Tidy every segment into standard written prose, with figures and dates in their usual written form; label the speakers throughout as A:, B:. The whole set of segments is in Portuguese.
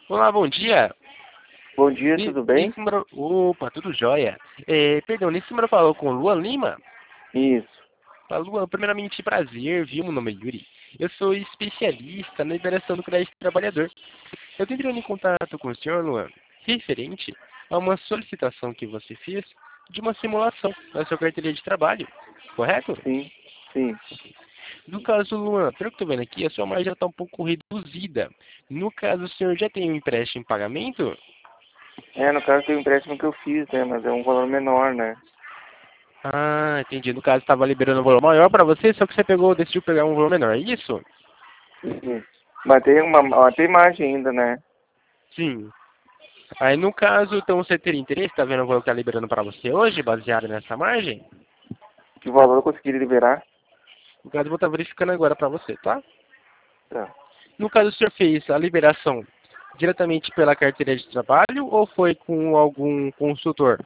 A: Olá, bom dia.
B: Bom dia, tudo bem?
A: Nesse número... Opa, tudo jóia. Perdão, nesse número falou com Luan Lima?
B: Isso.
A: Luan, primeiramente, prazer, viu? Meu nome é Yuri. Eu sou especialista na liberação do crédito do trabalhador. Eu estou entrando em contato com o senhor, Luan, referente a uma solicitação que você fez de uma simulação da sua carteira de trabalho, correto?
B: Sim, sim.
A: No caso, Luan, pelo que estou vendo aqui, a sua margem já está um pouco reduzida. No caso, o senhor já tem um empréstimo em pagamento?
B: No caso tem um empréstimo que eu fiz, né? Mas é um valor menor, né?
A: Ah, entendi. No caso, estava liberando um valor maior para você, só que você decidiu pegar um valor menor, é isso?
B: Isso. Mas tem margem ainda, né?
A: Sim. Aí, no caso, então você teria interesse, está vendo o valor que está liberando para você hoje, baseado nessa margem?
B: Que valor eu consegui liberar?
A: No caso, eu vou estar verificando agora para você, tá?
B: Tá.
A: No caso, o senhor fez a liberação diretamente pela carteira de trabalho ou foi com algum consultor?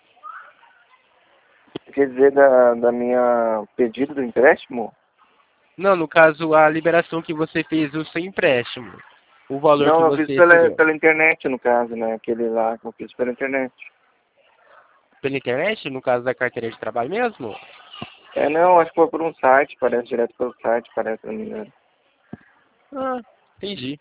B: Quer dizer, da minha pedido do empréstimo?
A: Não, no caso, a liberação que você fez do seu empréstimo. O valor que
B: Não, eu fiz
A: você
B: pela,
A: recebeu.
B: pela internet, no caso, né? Aquele lá que eu fiz pela internet.
A: Pela internet, no caso da carteira de trabalho mesmo?
B: Não, acho que foi por um site, parece, direto pelo site, parece, se não me engano.
A: Ah, entendi.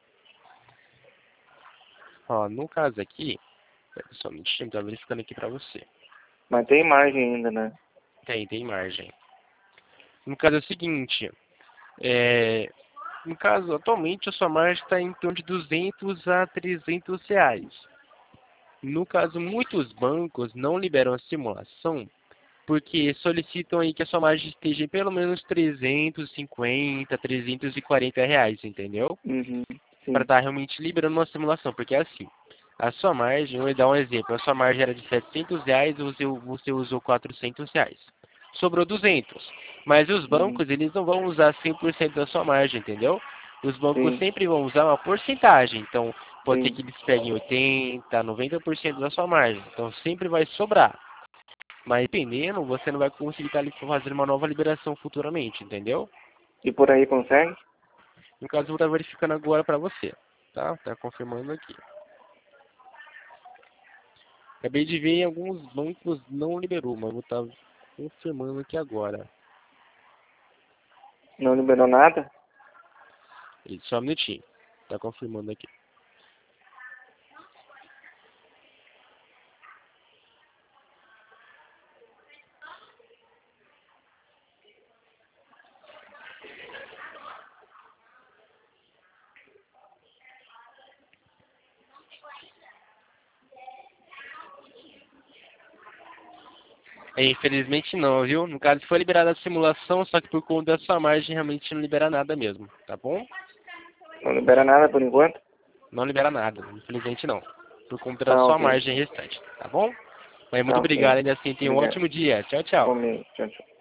A: Ó, no caso aqui, pera só um minutinho, tá verificando aqui pra você.
B: Mas tem margem ainda, né?
A: Tem margem. No caso é o seguinte, é, no caso, atualmente a sua margem está em torno de 200 a 300 reais. No caso, muitos bancos não liberam a simulação porque solicitam aí que a sua margem esteja em pelo menos 350, 340 reais, entendeu?
B: Uhum,
A: Para
B: sim,
A: estar realmente liberando uma simulação, porque é assim, a sua margem, eu vou dar um exemplo, a sua margem era de 700 reais, você usou 400 reais. Sobrou 200. Mas os
B: uhum,
A: bancos, eles não vão usar 100% da sua margem, entendeu? Os bancos
B: sim,
A: sempre vão usar uma porcentagem. Então, pode ser
B: sim.
A: que eles peguem 80, 90% da sua margem. Então, sempre vai sobrar. Mas dependendo, você não vai conseguir estar fazendo uma nova liberação futuramente, entendeu?
B: E por aí consegue?
A: No caso, eu vou estar verificando agora para você, tá? Tá confirmando aqui. Acabei de ver em alguns bancos não liberou, mas vou estar confirmando aqui agora.
B: Não liberou nada?
A: Só um minutinho. Tá confirmando aqui. Infelizmente não, viu? No caso, foi liberada a simulação, só que por conta da sua margem realmente não libera nada mesmo, tá bom?
B: Não libera nada por enquanto?
A: Não libera nada, infelizmente não. Por conta da
B: Ah,
A: sua
B: ok.
A: margem restante, tá bom? Mas muito
B: Tá, ok.
A: obrigado, ainda assim, tenha um
B: Obrigado.
A: ótimo dia. Tchau, tchau.
B: Igualmente. Tchau, tchau.